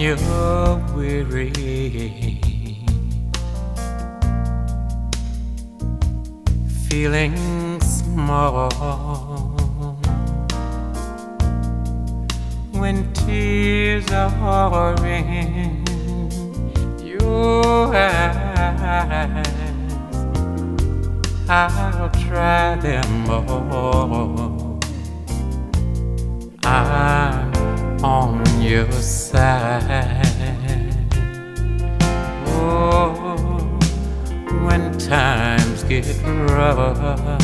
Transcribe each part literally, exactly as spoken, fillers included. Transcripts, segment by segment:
you're weary, feeling small, when tears are in your eyes, I'll try them all. I'm on your side. Oh, when times get rough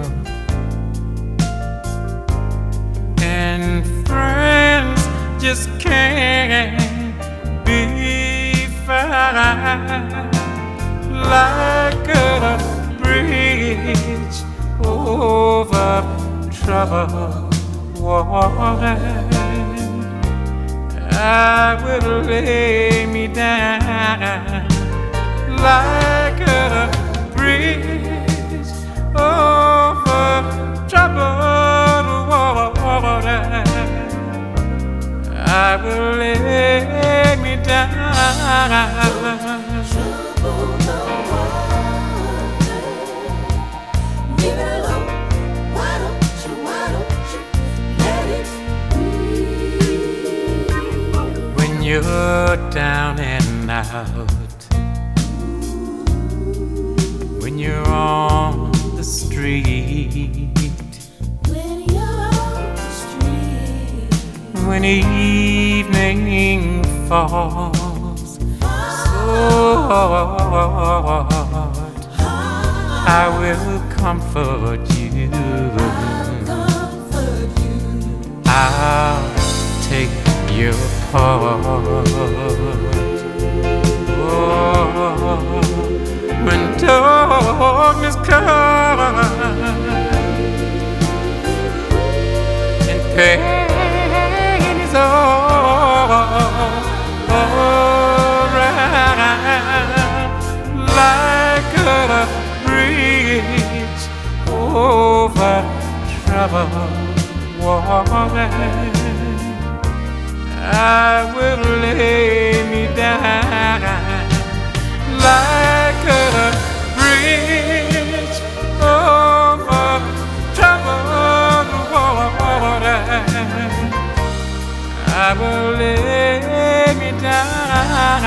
and friends just can't be found, like a bridge over troubled water, I will lay me down like a bridge over troubled water. I will lay me down. You're down and out, when you're on the street, when you're on the street, when evening falls so hard, I will comfort you. I'll take your part. Oh, when darkness comes and pain is all around, like a bridge over troubled water, I will lay me down like a bridge over troubled water. I will lay me down.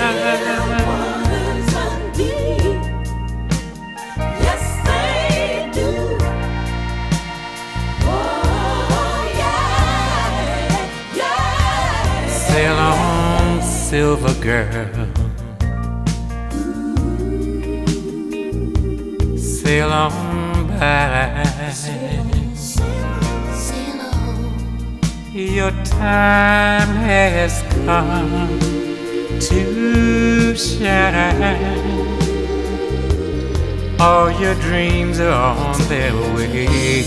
Yes, they do. Sail on, silver girl, sail on by. Your time has come to shine. All your dreams are on their way.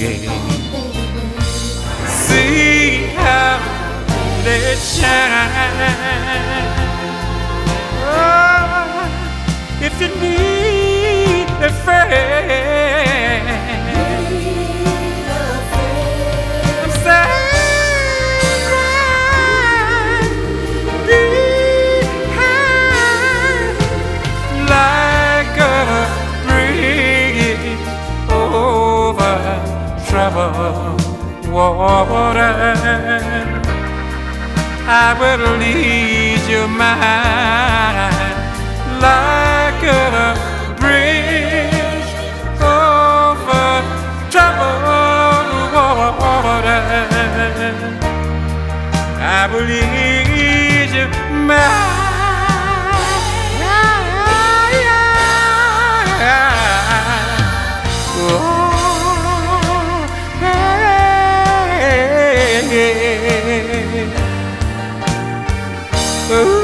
See how they shine. Oh, if you need a friend, I'm saying behind, like a bridge over troubled water. I will lead your mind like a bridge over troubled water. I will lead your mind. Oh, hey, hey. Ooh.